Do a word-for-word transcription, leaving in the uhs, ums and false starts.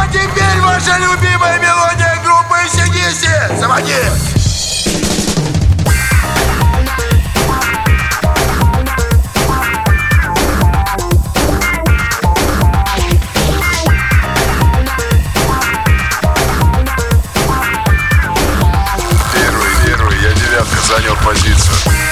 А теперь ваша любимая мелодия группы эй си ди си. Заводи! Занял позицию.